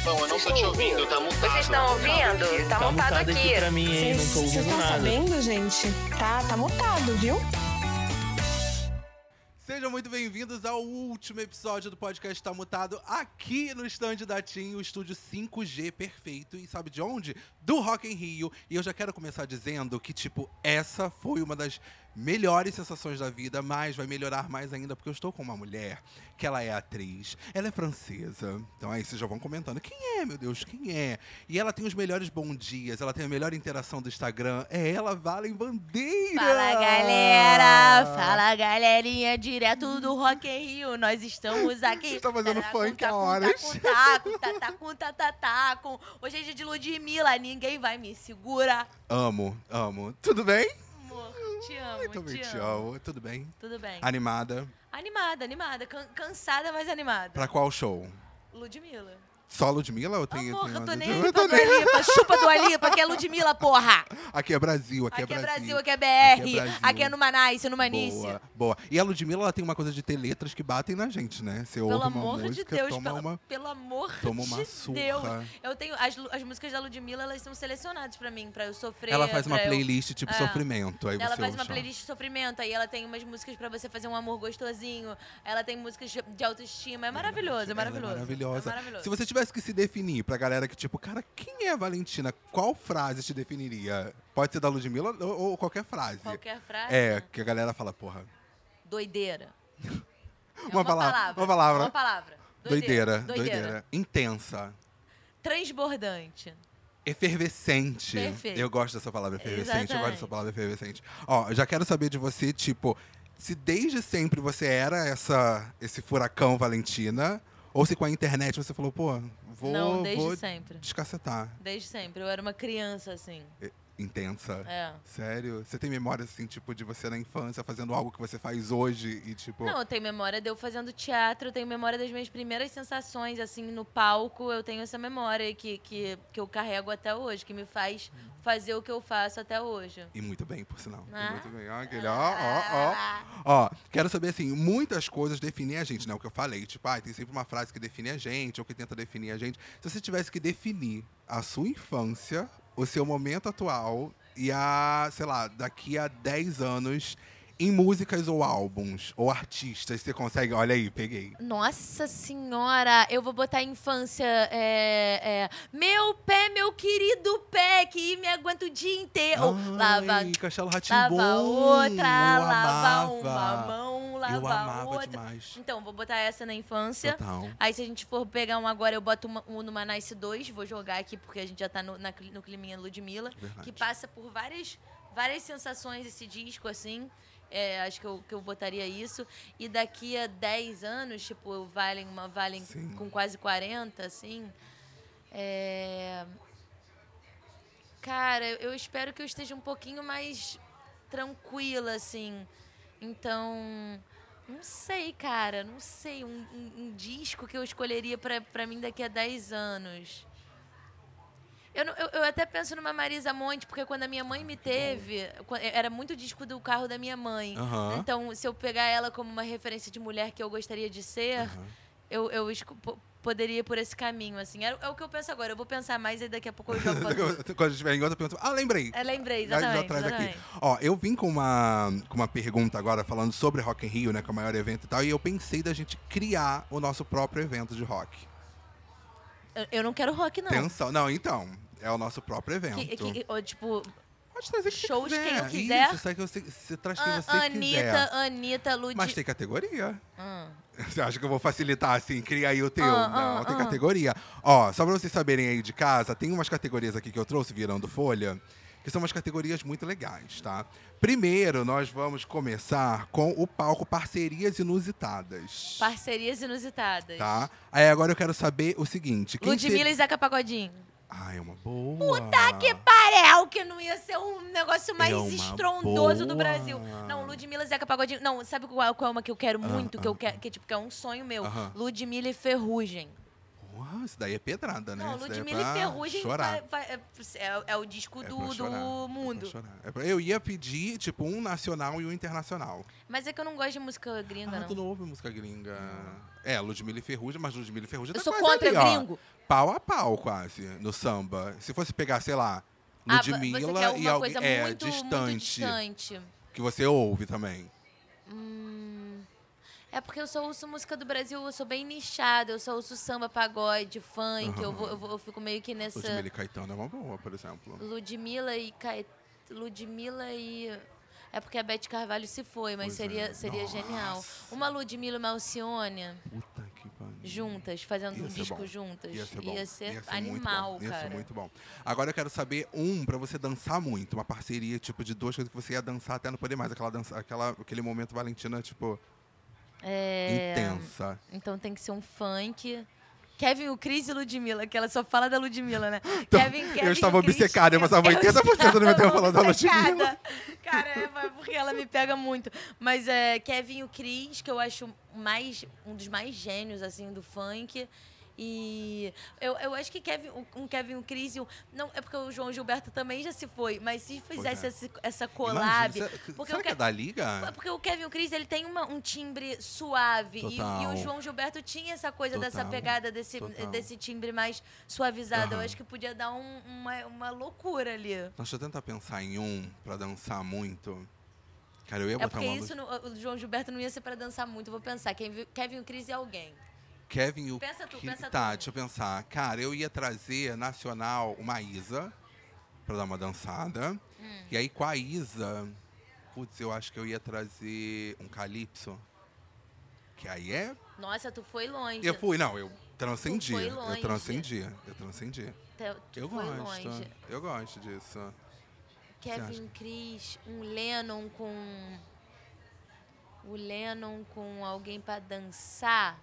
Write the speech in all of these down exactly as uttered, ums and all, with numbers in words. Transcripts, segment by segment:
Bom, eu não tô te ouvindo, tá mutado. Vocês estão ouvindo? Tá, Tá mutado mutado aqui. aqui pra mim, hein? Não tô Vocês ouvindo estão nada. sabendo, gente? Tá, tá mutado, viu? Sejam muito bem-vindos ao último episódio do podcast Tá Mutado, aqui no stand da TIM, o estúdio cinco G perfeito. E sabe de onde? Do Rock in Rio. E eu já quero começar dizendo que, tipo, essa foi uma das melhores sensações da vida, mas vai melhorar mais ainda, porque eu estou com uma mulher que ela é atriz, ela é francesa. Então aí vocês já vão comentando, quem é, meu Deus, quem é? E ela tem os melhores bom dias, ela tem a melhor interação do Instagram, é ela, Valen Bandeira! Fala, galera! Fala, galerinha, direto do Rock in Rio. Nós estamos aqui. Você tá fazendo Tacum, funk há tacum, horas. tacum, tacum, tatacum, tatatacum. Hoje é dia de Ludmilla, ninguém vai me segurar. Amo, amo. Tudo bem? Amor, te amo, Eu também te, te amo. amo. Tudo bem? Tudo bem. Animada? Animada, animada. Can- cansada, mas animada. Pra qual show? Ludmilla. Só Ludmilla ou tem... Amor, tem eu tô uma- nem aí pra Dua Lipa. Chupa Dua Lipa, que é Ludmilla, porra. Aqui é Brasil, aqui, Aqui é Brasil. aqui é B R. Aqui é Brasil. Aqui é no Manice, no Manice. Boa, boa. E a Ludmilla, ela tem uma coisa de ter letras que batem na gente, né? Você Pelo ouve uma amor música, de Deus, toma pelo, uma... pelo amor toma uma de surra. Deus. Eu tenho as, lu- as músicas da Ludmilla, elas são selecionadas pra mim, pra eu sofrer. Ela faz uma pra eu- playlist tipo É. sofrimento. Aí Ela você faz uma ouve, playlist de sofrimento, aí ela tem umas músicas pra você fazer um amor gostosinho. Ela tem músicas de de autoestima. É maravilhoso, é Ela maravilhoso. É maravilhosa. É maravilhoso. Se você tivesse que se definir pra galera que, tipo, cara, quem é a Valentina? Qual frase te definiria? Pode ser da Ludmilla ou, ou qualquer frase. Qualquer frase. É, que a galera fala, porra. Doideira. É Uma palavra, uma palavra. Uma palavra. Doideira, Doideira. doideira. Intensa. Transbordante. Efervescente. Perfeito. Eu gosto dessa palavra, efervescente. Eu gosto Exatamente. dessa palavra, efervescente. Ó, eu já quero saber de você, tipo, se desde sempre você era essa, esse furacão Valentina, ou se com a internet você falou, pô, vou, Não, desde vou sempre. descacetar. Desde sempre. Eu era uma criança, assim. É, intensa. É. Sério? Você tem memória, assim, tipo, de você na infância fazendo algo que você faz hoje e, tipo... Não, eu tenho memória de eu fazendo teatro, eu tenho memória das minhas primeiras sensações, assim, no palco. Eu tenho essa memória que, que, que eu carrego até hoje, que me faz fazer o que eu faço até hoje. E muito bem, por sinal. E Ah. muito bem. Ó, aquele, ó, ó, ó. Ó, quero saber, assim, muitas coisas definem a gente, né? O que eu falei, tipo, ah, tem sempre uma frase que define a gente, ou que tenta definir a gente. Se você tivesse que definir a sua infância, o seu momento atual e a, sei lá, daqui a dez anos, em músicas ou álbuns, ou artistas, você consegue... Olha aí, peguei. Nossa senhora, eu vou botar infância. É, é, meu pé, meu querido pé, que me aguenta o dia inteiro. Lava, Ai, Castelo Rá-Tim-Bum. lava outra, eu lava amava. uma mão, lava Eu amava outra. demais. Então, vou botar essa na infância. Total. Aí, se a gente for pegar um agora, eu boto uma, um no Manice dois. Vou jogar aqui, porque a gente já tá no, na, no climinha Ludmilla. Verdade. Que passa por várias, várias sensações esse disco, assim. É, acho que eu, que eu botaria isso. E daqui a dez anos, tipo, o Valen, uma Valen Sim. com quase quarenta, assim. É... Cara, eu espero que eu esteja um pouquinho mais tranquila, assim. Então, não sei, cara, não sei. Um, um- um disco que eu escolheria pra, pra mim daqui a dez anos. Eu, não- eu, eu até penso numa Marisa Monte, porque quando a minha mãe me teve, quan- era muito disco do carro da minha mãe. Aham. Então, se eu pegar ela como uma referência de mulher que eu gostaria de ser, Aham. eu, eu esco- po- poderia ir por esse caminho, assim. É, é o que eu penso agora. Eu vou pensar mais e daqui a pouco eu jogo pra tu. Quando a gente tiver em outra, eu pergunto, ah, lembrei. É, lembrei, Já- já exatamente. traz aqui. exatamente. Ó, eu vim com uma, com uma pergunta agora falando sobre Rock in Rio, né, que é o maior evento e tal, e eu pensei da gente criar o nosso próprio evento de rock. Eu, eu não quero rock, não. Atenção. Não, então, é o nosso próprio evento. Que, que, ou, tipo, Pode trazer quem shows quiser. quem eu quiser. Isso, sai que você, você traz quem a- você Anitta, quiser. Anitta, Lud... Mas tem categoria. Hum. Você acha que eu vou facilitar assim, cria aí o teu? Ah, Não, ah, tem ah. categoria. Ó, só pra vocês saberem aí de casa, tem umas categorias aqui que eu trouxe virando folha, que são umas categorias muito legais, tá? Primeiro, nós vamos começar com o palco Parcerias Inusitadas. Parcerias inusitadas. Tá? Aí agora eu quero saber o seguinte. Quem Ludmilla ser- e Zeca Pagodinho. Ah, é uma boa. Puta que pariu, que não ia ser um negócio mais É uma estrondoso do boa. Brasil. Não, Ludmilla e Zeca Pagodinho. Não, sabe qual, qual é uma que eu quero muito, que, eu ah, quero, que, tipo, que é um sonho meu? Aham. Ludmilla e Ferrugem. Porra, isso daí é pedrada, né? Não, Isso daí é Ludmilla pra e Ferrugem chorar. vai- vai- é, é- é o disco É do, pra chorar, do é pra mundo. chorar. É pra- Eu ia pedir, tipo, um nacional e um internacional. Mas é que eu não gosto de música gringa, Ah, não. tu não ouve música gringa. É, Ludmilla e Ferrugem, mas Ludmilla e Ferrugem Eu tá sou quase contra ali, ó. gringo. Pau a pau, quase, no samba. Se fosse pegar, sei lá, Ah, você Ludmilla quer e alguma alguém... coisa É, muito, muito distante. distante. Que você ouve também. Hum, é porque eu só ouço música do Brasil, eu sou bem nichada, eu só ouço samba, pagode, funk, eu, vou, eu, vou- eu fico meio que nessa... Ludmilla e Caetano é uma boa, por exemplo. Ludmilla e Caet... Ludmilla e... É porque a Beth Carvalho se foi, mas Pois seria, é. seria Nossa. genial. Uma Ludmilla e uma Alcione Puta que pariu. juntas, fazendo Ia um ser disco bom. juntas. Ia ser bom. Ia ser Ia ser animal, muito bom. Ia cara. ser muito bom. Agora eu quero saber um pra você dançar muito. Uma parceria, tipo, de duas coisas que você ia dançar até não poder mais. Aquela dança, aquela, aquele momento Valentina, tipo, É, intensa. Então tem que ser um funk. Kevin, o Cris e Ludmilla, que ela só fala da Ludmilla, né? Então, Kevin, Kevin eu estava e o Cris, obcecada, eu passava eu oitenta por cento do meu tempo falando da obcecada. Ludmilla. Cara, é porque ela me pega muito. Mas é Kevin e o Cris, que eu acho mais, um dos mais gênios, assim, do funk. E eu, eu acho que Kevin, um Kevin e o Cris... e o- Não, é porque o João Gilberto também já se foi. Mas se fizesse é. essa, essa collab... Imagina, será- porque será eu que é que- da Liga? porque o Kevin e o Cris, ele tem uma- um timbre suave. E, Total. e o João Gilberto tinha essa coisa dessa Total. pegada, desse, Total. desse timbre mais suavizado. Eu Aham. acho que podia dar um- uma, uma loucura ali. Deixa eu tentar pensar em um pra dançar muito. Cara, eu ia É botar porque uma isso, música. no- o João Gilberto não ia ser pra dançar muito. Vou pensar. Quem viu- Kevin e o Cris e alguém. Kevin e o Pensa tu, que- pensa Tá, tu. deixa eu pensar. Cara, eu ia trazer nacional uma Isa pra dar uma dançada. Hum. E aí com a Isa, putz, eu acho que eu ia trazer um calypso. Que aí é. Nossa, tu foi longe. Eu fui, não, eu transcendi. foi longe. Eu transcendi. Eu transcendi. Tu, tu Eu foi gosto. longe. Eu gosto disso. acha? Kevin e Cris, um Lennon com... O Lennon com alguém pra dançar.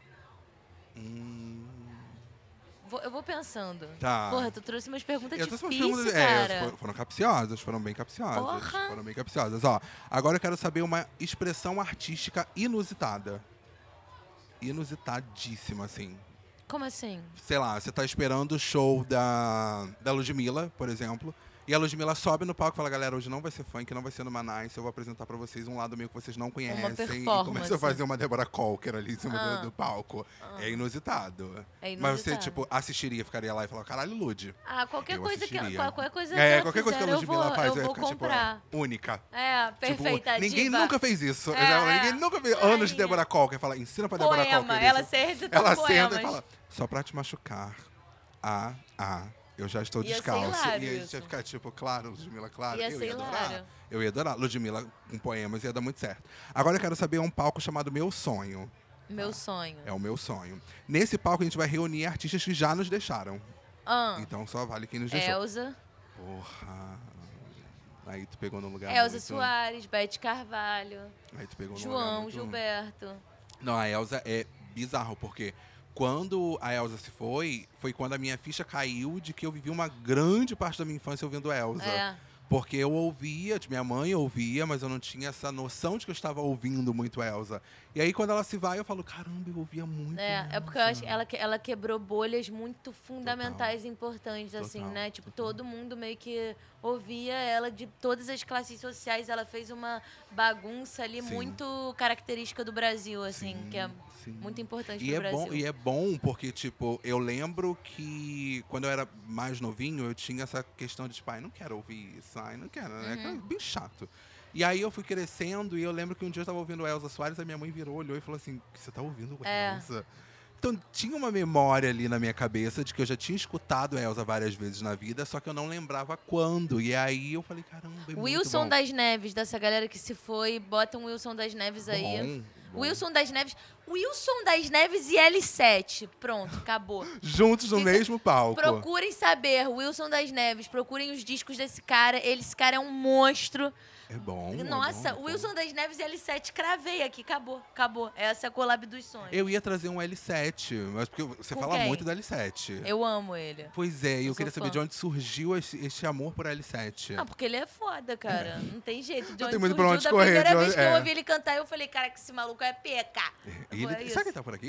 Hum, Vou- eu vou pensando. tá. Porra, tu trouxe umas perguntas Eu trouxe umas difíceis, perguntas- é, cara. foram, foram capciosas, foram bem capciosas. Porra. Foram bem capciosas. Ó, agora eu quero saber uma expressão artística inusitada. Inusitadíssima, assim. Como assim? Sei lá, você tá esperando o show da, da Ludmilla, por exemplo. E a Ludmilla sobe no palco e fala, galera, hoje não vai ser funk, não vai ser numa Nice, eu vou apresentar pra vocês um lado meio que vocês não conhecem. E performance. começa a fazer uma Débora Colker ali em cima Ah. do, do palco. É inusitado. É Mas você, inusitado. tipo, assistiria, ficaria lá e falaria, caralho, Lud. Ah, qualquer Eu coisa que assistiria. qualquer coisa que É, ela qualquer coisa que a fizer, Ludmilla eu vou, faz, eu ia vou ficar, comprar. tipo, única. É, perfeita, Tipo, ninguém diva. nunca fez isso. É, Ela- é. ninguém nunca fez. Anos de Rainha. Débora Colker. Fala, ensina pra Débora Poema, Colker ela isso. sei recitar Ela poemas. senta e fala, só pra te machucar. Ah, ah, eu já estou Ia ser descalço. hilário E a gente isso. ia ficar tipo, claro, Ludmilla, claro. Ia eu ser ia adorar. hilário. Eu ia adorar. Ludmilla com poemas ia dar muito certo. Agora eu quero saber um palco chamado Meu Sonho. Meu sonho. É o meu sonho. Nesse palco a gente vai reunir artistas que já nos deixaram. Ah, Então só vale quem nos deixou. Elza. Porra. Aí tu pegou no lugar Elza muito... Soares, Beth Carvalho, Aí tu pegou no lugar João muito- Gilberto. Não, a Elza é bizarro, porque quando a Elza se foi, foi quando a minha ficha caiu de que eu vivi uma grande parte da minha infância ouvindo Elza. É. Porque eu ouvia, tipo, minha mãe ouvia, mas eu não tinha essa noção de que eu estava ouvindo muito Elza. E aí, quando ela se vai, eu falo, caramba, eu ouvia muito É, é porque eu acho que ela, que- ela quebrou bolhas muito fundamentais e importantes, assim, Total, né? Tipo, total. todo mundo meio que ouvia ela de todas as classes sociais. Ela fez uma bagunça ali Sim. muito característica do Brasil, assim, Sim, que é sim. muito importante E pro é, Brasil. bom, e é bom porque, tipo, eu lembro que quando eu era mais novinho, eu tinha essa questão de, tipo, ai, não quero ouvir isso, ai, não quero, né? Uhum. É bem chato. E aí eu fui crescendo e eu lembro que um dia eu tava ouvindo Elza Soares, a minha mãe virou, olhou e falou assim, você tá ouvindo É. Elza? Então tinha uma memória ali na minha cabeça de que eu já tinha escutado Elza várias vezes na vida, só que eu não lembrava quando. E aí eu falei, caramba, é muito Wilson bom. das Neves, dessa galera que se foi, bota um Wilson das Neves aí. Bom, bom. Wilson das Neves. Wilson das Neves e L sete. Pronto, acabou. Juntos no Fica- mesmo palco. Procurem saber, Wilson das Neves, procurem os discos desse cara. Ele, esse cara é um monstro. É bom. é Nossa, bom, é bom. Wilson das Neves e L sete, cravei aqui, acabou, acabou. Essa é a collab dos sonhos. Eu ia trazer um L sete, mas porque você Com fala quem? muito do L sete. Eu amo ele. Pois é, e eu, Eu queria sou saber fã. de onde surgiu esse, esse amor por L sete. Ah, porque ele é foda, cara. Não tem jeito. De Não onde tem muito pra surgiu, onde da correr, primeira de vez onde- que eu é. ouvi ele cantar, eu falei, cara, que esse maluco é peca. E ele, Foi será isso. que ele tá por aqui?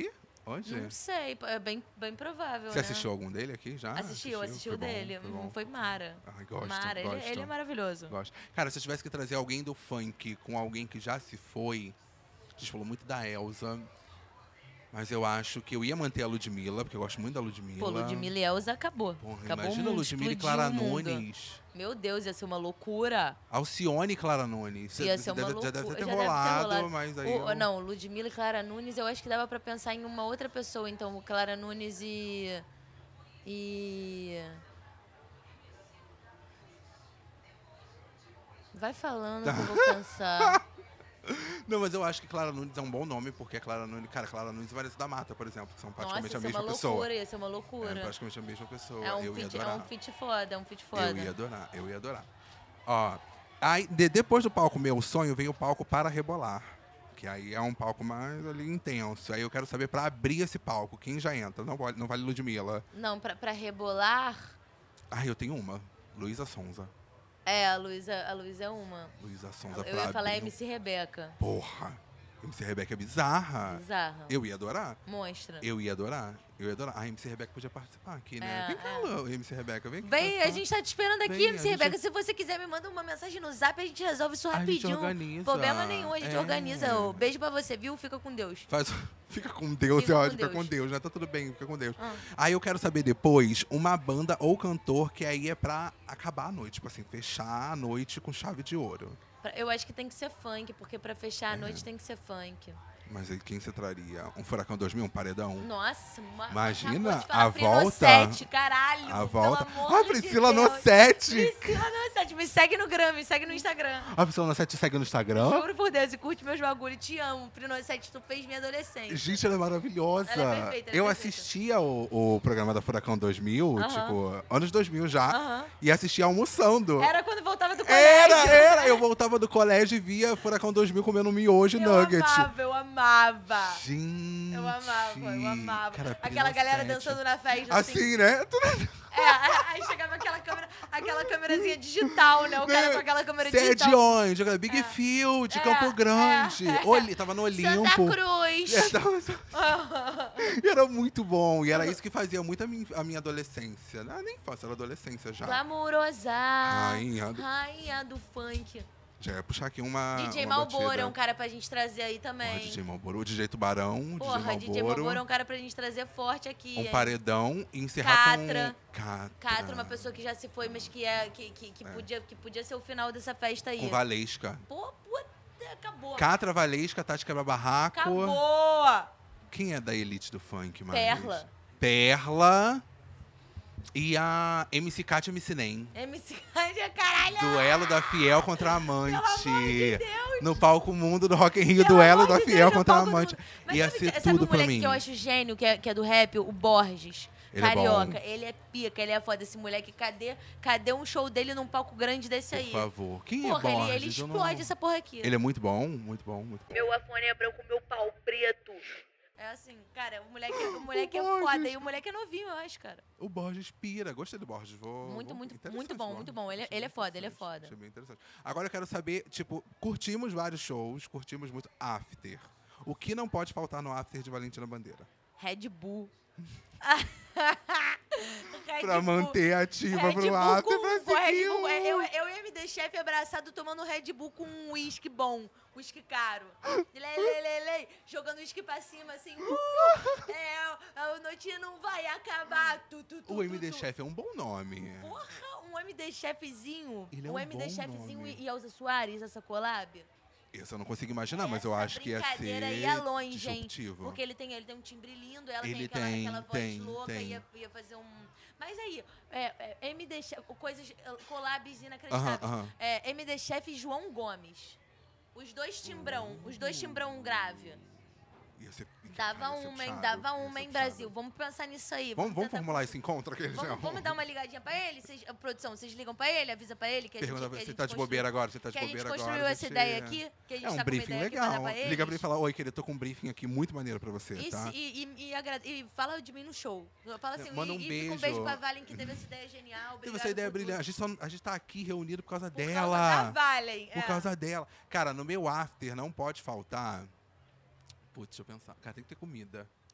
Hoje? Não sei, é bem, bem provável, Você né? assistiu algum dele aqui já? Assisti, eu assisti Foi o bom, dele. Foi, Hum, bom. Foi Mara. Ai, gosto, Mara, ele, gosto. ele é maravilhoso. Gosto. Cara, se eu tivesse que trazer alguém do funk com alguém que já se foi, a gente falou muito da Elsa, mas eu acho que eu ia manter a Ludmilla, porque eu gosto muito da Ludmilla. Pô, Ludmilla e Elza acabou. Porra, acabou imagina o mundo, Ludmilla e explodiu Clara o mundo. Nunes. Meu Deus, ia ser uma loucura. Alcione e Clara Nunes. Ia ser uma deve, loucura. Já deve ter Já deve ter rolado, rolado. mas aí. O- eu- Não, Ludmilla e Clara Nunes, eu acho que dava pra pensar em uma outra pessoa. Então, Clara Nunes e... E... Vai falando que eu vou pensar. Não, mas eu acho que Clara Nunes é um bom nome, porque a Clara Nunes. Cara, Clara Nunes e Vanessa da Mata, por exemplo, que são Nossa, praticamente ia a ser mesma uma pessoa. loucura, ia ser uma É loucura. praticamente a mesma pessoa. É um, eu ia feat, é adorar. um feat foda, é um feat foda. Eu ia adorar, eu ia adorar. Ó, aí, de- depois do palco Meu Sonho, vem o palco Para Rebolar. Que aí é um palco mais ali intenso. Aí eu quero saber, pra abrir esse palco, quem já entra? Não vale, não vale Ludmilla. Não, pra, pra rebolar, Ah, eu tenho uma. Luísa Sonza. é, a Luísa, a Luísa é uma. Luísa Sonza Eu pra ia falar abrir. M C Rebeca. Porra. M C Rebeca é bizarra. Bizarra. Eu ia adorar. Monstra. Eu ia adorar. Eu ia adorar. A M C Rebeca podia participar aqui, né? É, vem cá, é. Lu, M C Rebeca. Vem aqui. Vem, participar. a gente tá te esperando aqui, Vem, a M C gente- Rebeca. Se você quiser, me manda uma mensagem no zap, a gente resolve isso A gente rapidinho. organiza. Problema nenhum, a gente É. organiza. Ô, beijo pra você, viu? Fica com Deus. Faz... Fica com Deus, Fica é com ótimo. Fica Deus. com Deus, né? Tá tudo bem, fica com Deus. Ah. Aí eu quero saber depois uma banda ou cantor que aí é pra acabar a noite. Tipo assim, fechar a noite com chave de ouro. Pra- Eu acho que tem que ser funk, porque pra fechar É. a noite tem que ser funk. Mas aí quem você traria? Um Furacão dois mil, um paredão? Nossa, uma, Imagina acabou de falar a Prino volta- Sete, caralho. A volta. Pelo amor Ah, de Priscila Deus. Nossetti! Priscila Nossetti, me segue no Gram, me segue no Instagram. A Priscila Nossetti segue no Instagram? Juro por Deus, e curte meus bagulho. Te amo. Prino Sete, tu fez minha adolescência. Gente, ela é maravilhosa. Ela é perfeita, ela é eu perfeita. assistia o, o programa da Furacão dois mil, Aham. tipo, anos dois mil já, Aham. e assistia almoçando. Era quando voltava do colégio. Era, era. Eu voltava do colégio e via Furacão dois mil comendo miojo e Eu nugget. amava, eu amava. Gente. Eu amava, eu amava. Cara, Aquela Primo galera Sete. dançando na festa. Assim, né? Tudo- É, aí chegava aquela câmera, aquela câmerazinha digital, né? O cara com aquela câmera Você é digital. de onde? Eu falei, Big É. Field, É, Campo Grande. é, é. Oli- tava no Olimpo. Santa Cruz. É, tava- E era muito bom. E era isso que fazia muito a minha, a minha adolescência. Não, nem infância, era adolescência já. Glamourosa. Rainha do- Rainha do funk. Já ia puxar aqui uma. D J uma Malboro batida. é um cara pra gente trazer aí também. Porra, D J Malboro. O D J Tubarão, Porra, D J D J Malboro. Malboro é um cara pra gente trazer forte aqui. Um hein? paredão e encerrar Catra. com... Catra. Catra, uma pessoa que já se foi, mas que, é, que, que, que, É. Podia, que podia ser o final dessa festa aí. Com Valesca. Pô, puta, acabou. Catra, Valesca, Tati Quebra-Barraco. Acabou. Quem é da elite do funk, mais? Perla. Perla. E a M C Kátia M C Nem. M C Cádia, caralho. Duelo da Fiel contra a Amante. Pelo amor de Deus. No palco mundo do Rock in Rio, Pelo duelo amor da de Fiel Deus, no contra a palco do Amante. mundo. Mas Ia sabe, ser que- sabe tudo um pra moleque mim. que eu acho gênio, que é, que é do rap? O Borges. Ele é Carioca. bom. Ele é pica, ele é foda. Esse moleque, cadê, cadê um show dele num palco grande desse Por aí? favor. Quem Porra, é Borges? ele, ele Eu não- explode essa porra aqui. Ele é muito bom, muito bom, muito bom. Meu afone é branco, meu pau preto. É assim, cara, o moleque, o moleque é Borges. foda. E o moleque é novinho, eu acho, cara. O Borges pira. Gostei do Borges. Vou, Muito, vou- muito, interessante muito bom, o muito Borges. bom. Ele é- Achei ele é bem foda, ele é interessante, foda. Achei bem interessante. Agora eu quero saber, tipo, curtimos vários shows, curtimos muito after. O que não pode faltar no after de Valentina Bandeira? Red Bull. Red Pra Bull. manter ativa Red pro Bull after, com, pra com Red seguir Bull. o- Eu, eu e M D Chef abraçado tomando Red Bull com um uísque bom, uísque caro. Lê, lê, lê, lê, jogando uísque pra cima, assim. Uh, é, a noite não vai acabar. Tu, tu, tu, O M D tu, tu. Chef é um bom nome. Porra, um M D Chefzinho. Ele é um um M D bom Chefzinho nome. e e Elza Soares, essa collab. Esse eu não consigo imaginar, mas eu Essa acho que ia brincadeira ser ia longe, gente. disruptivo. Porque ele tem, ele tem um timbre lindo, ela Ele tem aquela, tem, aquela voz tem, louca, tem. Ia, ia fazer um... Mas aí, é, é, M D Chef, coisas, eh, collabs inacreditáveis. Aham, aham. É, M D Chef e João Gomes. Os dois timbrão, os dois timbrão grave. Ia ser- Dava cara, ia ser uma, hein? puxado, Dava ia uma, ser hein, puxado. Brasil? Vamos pensar nisso aí. Vamos, vamos tentar- formular esse encontro aquele Vamos, vamos dar uma ligadinha pra ele? Vocês, a produção, vocês ligam pra ele, avisa pra ele que a gente, Pergunta que a se gente tá de construiu- bobeira agora, se tá de que a gente bobeira agora. construiu a essa gente- ideia aqui, que a gente É um tá com uma briefing ideia aqui pra dar legal. pra eles. Liga pra ele e fala, oi, querido, tô com um briefing aqui muito maneiro pra você, E, tá? se- e, e, e, agra- e fala de mim no show. Fala assim, Manda e, um e fica beijo. um beijo pra Valen, que teve essa ideia genial. Teve Obrigada essa ideia por tudo. brilhante. A gente, só, a gente tá aqui reunido por causa Por dela. causa da Valen. Por é. causa dela. Cara, no meu after não pode faltar... Putz, deixa eu pensar. Cara, tem que ter comida.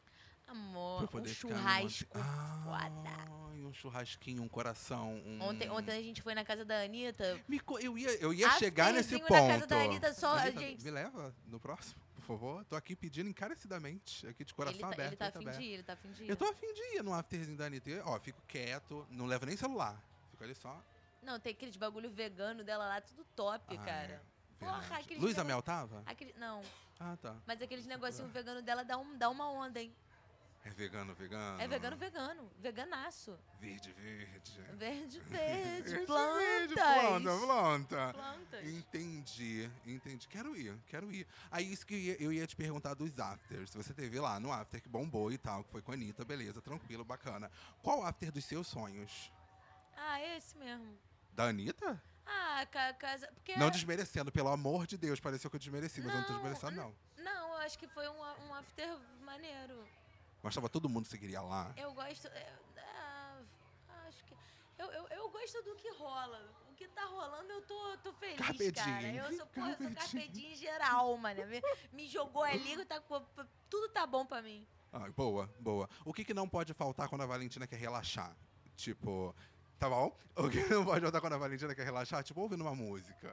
Amor, Pra um poder ficar churrasco numa- foda. Ai, um churrasquinho, um coração. Um... Ontem, ontem a gente foi na casa da Anitta. Me co- eu ia, eu ia chegar nesse Afterzinho ponto. na casa da Anitta, só a Anitta, gente- me leva no próximo, por favor. Tô aqui pedindo encarecidamente, aqui de Ele coração tá, aberto. ele tá peito afim de aberto. ir, ele tá afim de ir. Eu tô afim de ir no afterzinho da Anitta. Eu, ó, fico quieto, não levo nem celular. Fico ali só. Não, tem aqueles bagulho vegano dela lá, tudo top, Ah, cara. é, Porra, verdade. aqueles Luísa negócio- Mel tava? Aquele, não, Ah, tá. mas aqueles negocinho vegano dela dá, um, dá uma onda, hein? É vegano, vegano. É vegano, vegano. Veganaço. Verde, verde. Verde, verde, Verde, plantas. planta, planta. Plantas. Entendi, entendi. Quero ir, quero ir. Aí isso que eu ia, eu ia te perguntar dos afters. Você teve lá no after que bombou e tal, que foi com a Anitta, beleza, tranquilo, bacana. Qual after dos seus sonhos? Ah, esse mesmo. Da Anitta? Ah, ca- casa. Porque. Não desmerecendo, pelo amor de Deus. Pareceu que eu desmereci, mas eu não tô Não, desmerecendo, não. Não, eu acho que foi um, um after maneiro. Mas tava todo mundo que você queria lá. Eu gosto. é, ah, acho que. Eu, eu, eu gosto do que rola. O que tá rolando, eu tô, tô feliz, Carpe cara. diem. Eu sou, porra, eu sou Carpe carpe diem. diem geral, mano. Me, me jogou ali, tá, com- tudo tá bom pra mim. Ah, boa, boa. O que, que não pode faltar quando a Valentina quer relaxar? Tipo, tá bom? O que não pode faltar quando a Valentina quer relaxar? Tipo, ouvindo uma música.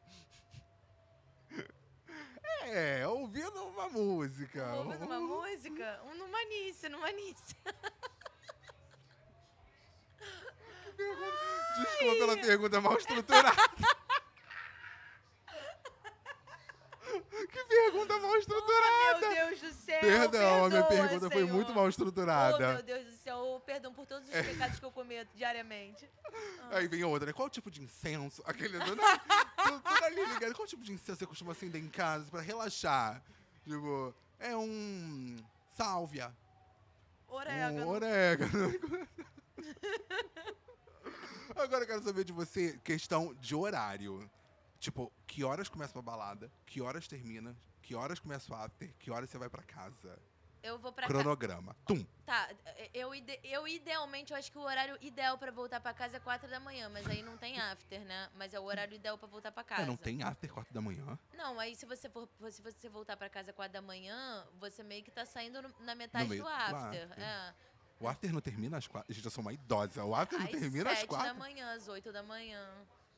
É, ouvindo uma música. Ouvindo uma música, um no Manice, no Manice. Desculpa pela pergunta mal estruturada. Que pergunta mal Meu estruturada. Deus do céu. Perdão, a minha perdoa, pergunta foi Senhor. muito mal Oh, estruturada. meu Deus do céu. Perdão por todos os pecados que eu cometo diariamente. Aí vem outra, né? Qual tipo de incenso? Aquele. Né? tudo, tudo ali ligado. Qual tipo de incenso você costuma acender em casa pra relaxar? Tipo, é um. Sálvia. Orégano. Um orégano. Agora eu quero saber de você, questão de horário. Tipo, que horas começa a balada? Que horas termina? Que horas começa o after? Que horas você vai pra casa? Eu vou pra casa. Cronograma. Tum. Tá, eu, ide- eu idealmente, eu acho que o horário ideal pra voltar pra casa é quatro da manhã, mas aí não tem after, né? Mas é o horário ideal pra voltar pra casa. Ah, não tem after quatro da manhã? Não, aí se você for, se você voltar pra casa quatro da manhã, você meio que tá saindo no- na metade meio do do after. after. É. O after não termina às quatro? Gente, eu sou uma idosa. O after não Às termina às sete da quatro? manhã, às oito da manhã.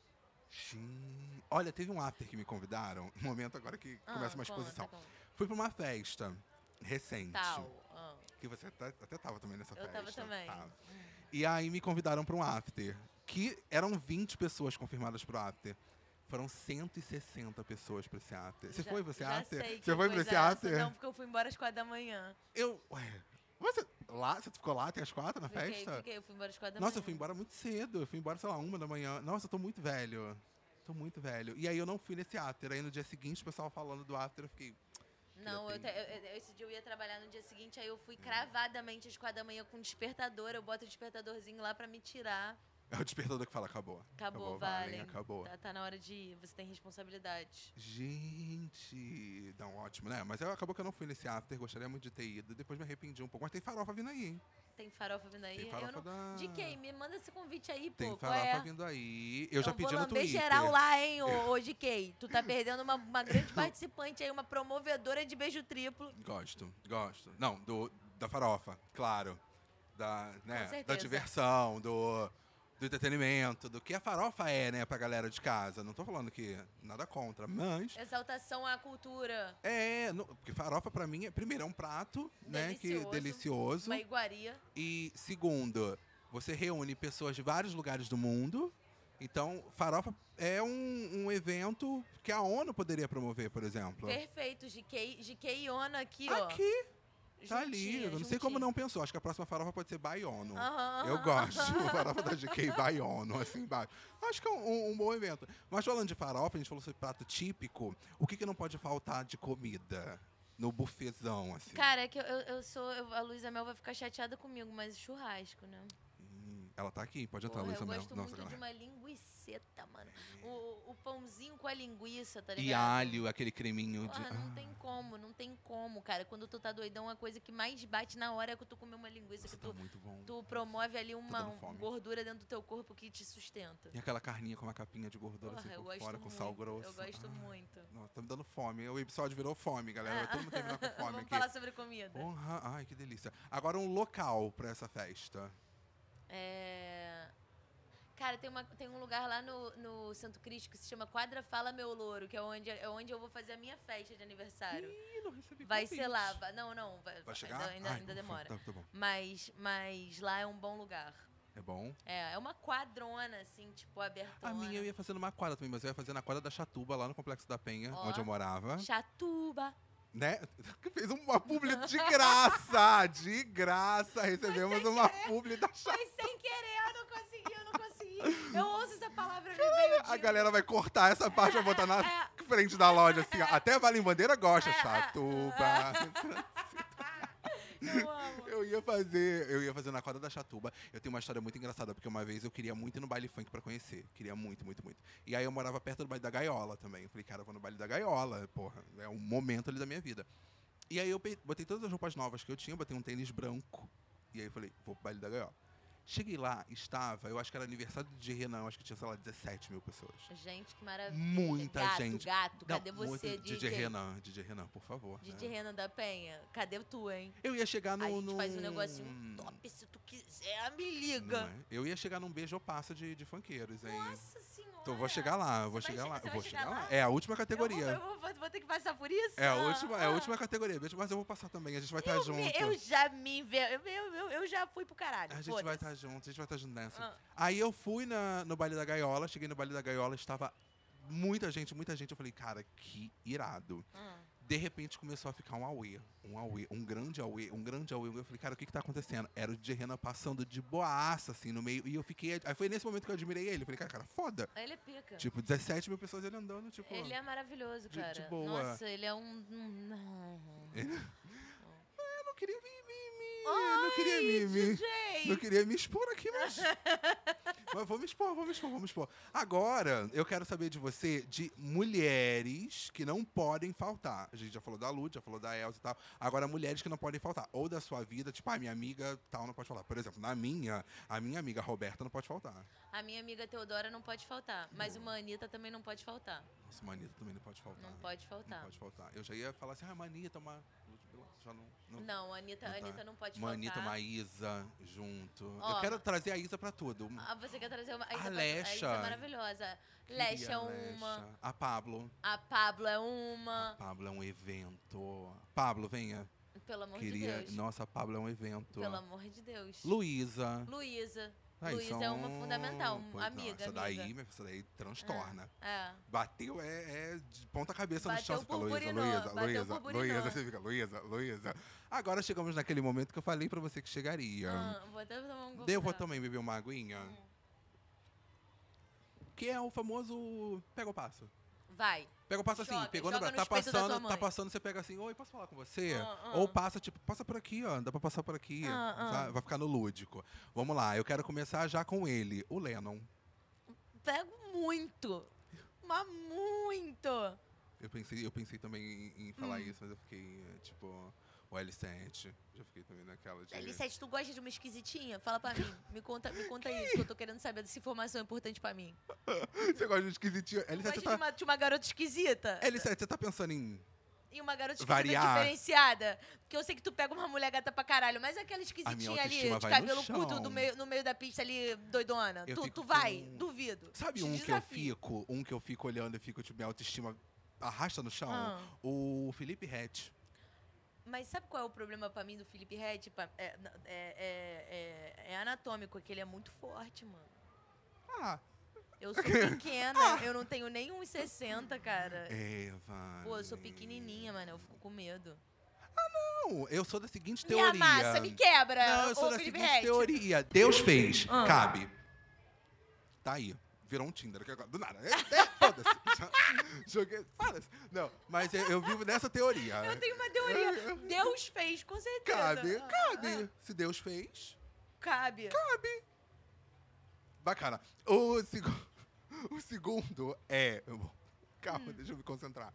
Xiii. Olha, teve um after que me convidaram. Um momento agora que Ah, começa uma conta, exposição. conta. Fui pra uma festa recente. Tal. ah. Que você até, até tava também nessa Eu festa. tava também. Tava. E aí me convidaram pra um after. Que eram vinte pessoas confirmadas pro after. Foram cento e sessenta pessoas pra esse after. Você Já- foi pra esse já after? sei que Você foi pra coisa esse é essa. after? Não, porque eu fui embora às quatro da manhã. Eu. Ué. Você, lá, você ficou lá até as quatro na Fiquei, festa? fiquei, eu fui embora às quatro da Nossa, manhã. eu fui embora muito cedo. Eu fui embora, sei lá, uma da manhã. Nossa, eu tô muito velho. Tô muito velho. E aí eu não fui nesse after. Aí no dia seguinte, o pessoal falando do after, eu fiquei. Não, eu, te- eu- eu- esse dia eu ia trabalhar no dia seguinte, aí eu fui cravadamente às quatro da manhã com despertador. Eu boto o despertadorzinho lá pra me tirar. É o despertador que fala, acabou. Acabou, Valen, Valen. acabou. Tá, tá na hora de ir, você tem responsabilidade. Gente, não, ótimo, né? Mas eu, acabou que eu não fui nesse after, gostaria muito de ter ido. Depois me arrependi um pouco. Mas tem farofa vindo aí, hein? Tem farofa vindo aí? Tem eu farofa não... da... De quem? Me manda esse convite aí, Tem pô. Qual farofa é? vindo aí. Eu já pedi vou no lamber Twitter. geral lá, hein, ô, ô G K. Tu tá perdendo uma, uma grande participante aí, uma promovedora de beijo triplo. Gosto, gosto. Não, do, da farofa, claro. Da, né, da certeza. diversão, do, do entretenimento, do que a farofa é, né, pra galera de casa. Não tô falando que nada contra, mas... Exaltação à cultura. É, não, porque farofa pra mim, é, primeiro, é um prato, né, que Delicioso. delicioso. Uma iguaria. E segundo, você reúne pessoas de vários lugares do mundo. Então, farofa é um, um evento que a ONU poderia promover, por exemplo. Perfeito, G K, G K e Ona aqui, ó. Aqui, tá ali. Juntinha, Eu não sei juntinha. como não pensou. Acho que a próxima farofa pode ser by ONU. Aham, Eu aham. gosto. Farofa da G K by ONU, assim embaixo. Acho que é um, um bom evento. Mas falando de farofa, a gente falou sobre prato típico. O que, que não pode faltar de comida no buffetzão, assim? Cara, é que eu, eu, eu sou. eu- a Luísa Mel vai ficar chateada comigo, mas churrasco, né? Hum, Ela tá aqui, pode entrar, Porra, Luísa eu Mel. gosto Nossa, muito de galera. uma linguiceta, mano. O, o pãozinho com a linguiça, tá ligado? E alho, aquele creminho de. Porra, não Ah, tem como, não tem como, cara. Quando tu tá doidão, a coisa que mais bate na hora é que tu comer uma linguiça, nossa, que tá tu, muito bom. tu promove ali uma dando um- fome. gordura dentro do teu corpo que te sustenta. E aquela carninha com uma capinha de gordura Porra, assim eu por gosto fora, com muito, sal grosso. eu gosto Ah, muito. Nossa, tá me dando fome. O episódio virou fome, galera. Vai todo mundo terminar com fome Vamos aqui. falar sobre comida. Porra, ai, que delícia. Agora um local pra essa festa. É... Cara, tem, uma, tem um lugar lá no, no Santo Cristo que se chama Quadra Fala Meu Louro, que é onde, é onde eu vou fazer a minha festa de aniversário. Ih, não recebi Vai convite. ser lá. vai- Não, não. Vai, Vai chegar? Ainda, ainda, Ai, ainda ufa, demora. Tá, tá bom. Mas, mas lá é um bom lugar. É bom? É, é uma quadrona, assim, tipo, abertona. A minha eu ia fazer numa quadra também, mas eu ia fazer na quadra da Chatuba, lá no Complexo da Penha, Ó. onde eu morava. Chatuba. Né? Fez uma publi de graça! De graça! Recebemos uma publi da Chatuba. Foi sem querer, eu não consegui, eu não consegui. Eu ouço essa palavra, me veio A de... galera vai cortar essa parte e vai botar na É. frente da loja, assim. ó. Até Vale em Bandeira gosta. Chatuba. Eu amo. Eu ia fazer, eu ia fazer na quadra da Chatuba. Eu tenho uma história muito engraçada, porque uma vez eu queria muito ir no baile funk pra conhecer. Queria muito, muito, muito. E aí eu morava perto do baile da Gaiola também. Eu falei, cara, eu vou no baile da Gaiola, porra. É um momento ali da minha vida. E aí eu pe- botei todas as roupas novas que eu tinha, botei um tênis branco. E aí eu falei, vou pro baile da Gaiola. Cheguei lá, estava, eu acho que era aniversário do D J Renan, eu acho que tinha, sei lá, dezessete mil pessoas. Gente, que maravilha. Muita gato, gente. Gato, Não, cadê muito- você, D J D J? Renan, D J Renan, por favor. D né? J Renan da Penha, cadê tu, hein? Eu ia chegar no... A gente no... faz um negocinho top, se tu quiser, me Não liga. é? Eu ia chegar num beijo ou passa de, de funkeiros, hein? Nossa senhora. Então eu vou chegar lá, eu vou Você vai chegar che- lá, você eu vai vou chegar chegar lá. lá? É a última Eu vou, categoria. eu vou, vou- vou ter que passar por isso? É a última, é a Ah. última categoria, beijo, mas eu vou passar também, a gente vai estar Eu, junto. me- eu já me ve... eu, eu, eu, eu já fui pro caralho. A gente foda-se. vai estar junto, a gente vai estar junto nessa. Ah. Aí eu fui na, no baile da Gaiola, cheguei no baile da Gaiola, estava muita gente, muita gente. Eu falei, cara, que irado. Ah. De repente começou a ficar um auê, um auê, um grande auê, um grande auê. Eu falei, cara, o que que tá acontecendo? Era o D J Renan passando de boaça, assim, no meio. E eu fiquei... Aí foi nesse momento que eu admirei ele. Eu falei, cara, cara, foda. Ele é pica. Tipo, dezessete mil pessoas ele andando, tipo... Ele é maravilhoso, de- cara. de boa. Nossa, ele é um... um- Eu não queria me... me, me não queria me... me D J! não queria me expor aqui, mas... mas vou me expor, vou me expor, vou me expor. Agora, eu quero saber de você, de mulheres que não podem faltar. A gente já falou da Lud, já falou da Elsa e tal. Agora, mulheres que não podem faltar. Ou da sua vida, tipo, a minha amiga tal não pode faltar. Por exemplo, na minha, a minha amiga Roberta não pode faltar. A minha amiga Teodora não pode faltar, mas uma Anitta também não pode faltar. Nossa, Manita também não pode faltar. Não pode Não faltar. pode faltar. Eu já ia falar assim, ah, Manita, uma... Já não... não... Não, a Anitta, a Não tá. Anitta não pode Uma Anitta, faltar. uma Isa junto. Ó, eu quero trazer a Isa pra tudo. Ah, você quer trazer uma... A A Isa, a Lesha. Isa é maravilhosa. Lesha Queria é a uma, Lesha. A Pablo. a Pablo é A uma. Pablo é um evento. Pablo, venha. Pelo amor Queria... de Deus. Nossa, a Pablo é um evento. Pelo amor de Deus. Luísa. Luísa. Aí Luísa são- é uma fundamental, Pois não, amiga, essa daí, amiga. minha- essa daí transtorna. É. Bateu é, é de ponta cabeça no Bateu, chão. Você fica, Luísa, purpurinou, Luísa, bateu, Luísa, purpurinou. Luísa. Você fica, Luísa, Luísa. Agora chegamos naquele momento que eu falei pra você que chegaria. Ah, vou até tomar um Daí eu vou gole. também beber uma aguinha. Hum. Que é o famoso pega ou passa. Vai. Pega ou passa assim, Joga, pegou no joga braço, tá no peito da tua passando, mãe. tá passando, você pega assim, oi, posso falar com você? Ah, ah. Ou passa, tipo, passa por aqui, ó, dá pra passar por aqui, Ah, ah. sabe? Vai ficar no lúdico. Vamos lá, eu quero começar já com ele, o Lennon. Pego muito. Mas muito. Eu pensei, eu pensei também em, em falar Hum. isso, mas eu fiquei, eh, tipo, o L sete, já fiquei também naquela de... L sete, tu gosta de uma esquisitinha? Fala pra mim. Me conta, me conta isso, que eu tô querendo saber dessa informação importante pra mim. Você gosta de esquisitinho? Tu L gosta sete, de você tá... uma, de uma garota esquisita? L sete, você tá pensando em... E uma garota esquisita Variar. diferenciada? Porque eu sei que tu pega uma mulher gata pra caralho, mas aquela esquisitinha ali, autoestima de vai cabelo no chão. curto do meio, no meio da pista ali, doidona. Eu Tu, fico tu vai? com- Duvido. Sabe Te um que eu desafio. fico, um que eu fico olhando e fico, tipo, minha autoestima arrasta no chão? Ah. O Felipe Rett. Mas sabe qual é o problema pra mim do Felipe Rett? Pa- É, é, é, é, é anatômico, é que ele é muito forte, mano. Ah, Eu sou pequena, eu não tenho nem uns sessenta, cara. é, vai. Pô, eu sou pequenininha, mano, eu fico com medo. Não, eu sou da seguinte Me teoria. amassa, me quebra, Não, eu sou ô da Felipe seguinte Rett. teoria. Deus fez, Ah. cabe. Tá aí. Virou um Tinder aqui agora. Do nada. É, é, foda-se. Joguei. Foda-se. Não, mas eu, eu vivo nessa teoria. Eu tenho uma teoria. Deus fez, com certeza. Cabe, Ah, cabe. Se Deus fez, Cabe. cabe. Bacana. O, seg... o segundo é... Calma, Hum. deixa eu me concentrar.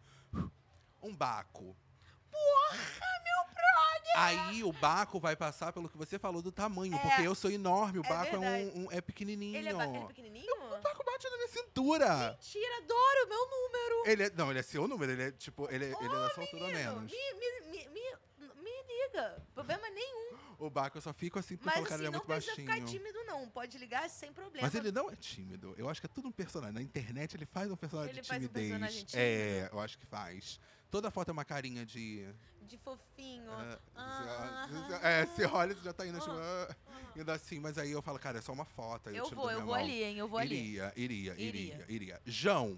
Um baco. Porra, meu brother! Aí o baco vai passar pelo que você falou do tamanho, É. porque eu sou enorme, o É baco é, verdade. um, um- é pequenininho. Ele é, ba- ele é pequenininho? O baco bate na minha cintura. Mentira, adoro o meu número. Ele é, não, ele é seu número, ele é tipo, ele, é- ele é dessa altura Menino, menos. Me, me, me, me, me liga. Problema nenhum. O baco eu só fico assim porque Mas o cara assim, ele é não muito precisa baixinho. ficar tímido, não. Pode ligar sem problema. Mas ele não é tímido. Eu acho que é tudo um personagem. Na internet ele faz um personagem Ele de faz um timidez. personagem É, tímido? eu acho que faz. Toda foto é uma carinha de. De fofinho. É, Ah, você- é, você olha, você já tá indo, tipo, ah, ah, indo assim, mas aí eu falo, cara, é só uma foto. Aí eu, Eu tiro vou, da eu minha vou mão. ali, hein? Eu vou ali. Iria, iria, iria, Iria. iria. João.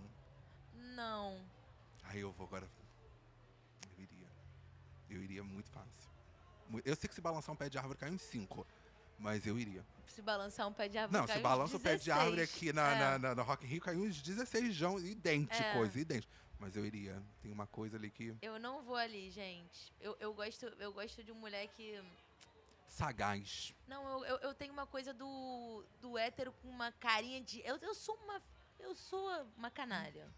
Não. Aí eu vou agora. Eu iria. Eu iria muito fácil. Mu- Eu sei que se balançar um pé de árvore cai uns cinco. Mas eu iria. Se balançar um pé de árvore, Não, cai se uns balança o pé de dezesseis. árvore aqui na, É. na, na, na Rock in Rio, cai uns dezesseis João idênticos, É. idênticos. Mas eu iria. Tem uma coisa ali que. Eu não vou ali, gente. Eu, eu, gosto, eu gosto de um moleque... Sagaz. Não, eu, eu, eu tenho uma coisa do, do hétero com uma carinha de... Eu, eu sou uma... Eu sou uma canalha.